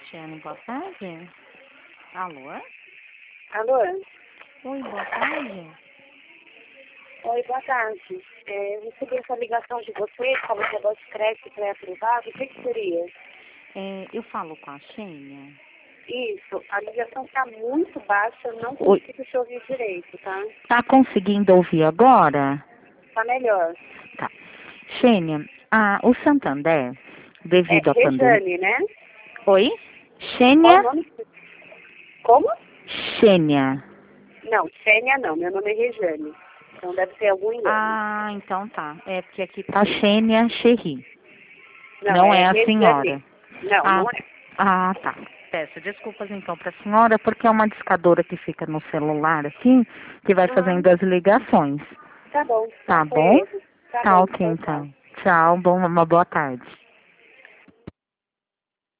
Cristiane, boa tarde. Alô? Alô? Oi, boa tarde. Oi, boa tarde. Eu recebi essa ligação de vocês, como negócio de crédito pré-privado, o que seria? Eu falo com a Xênia. Isso, a ligação está muito baixa, eu não consigo te ouvir direito, tá? Tá conseguindo ouvir agora? Tá melhor. Tá. Xênia, o Santander, É devido à pandemia... Rejane, né? Oi? Qual Xênia? o nome? Como? Xênia. Não, Xênia não, meu nome é Rejane. Então deve ter algum engano. Ah, então tá. É porque aqui tá Xênia Xerri. Não, Não é é a Rejane. senhora. Não, Ah, não é. tá. Peço desculpas então para a senhora, porque é uma discadora que fica no celular aqui, que vai Ah, fazendo as ligações. tá bom. Tá Então foi bom? erro. Tá Tá bom, ok tchau, tchau. então. Tchau, uma boa tarde.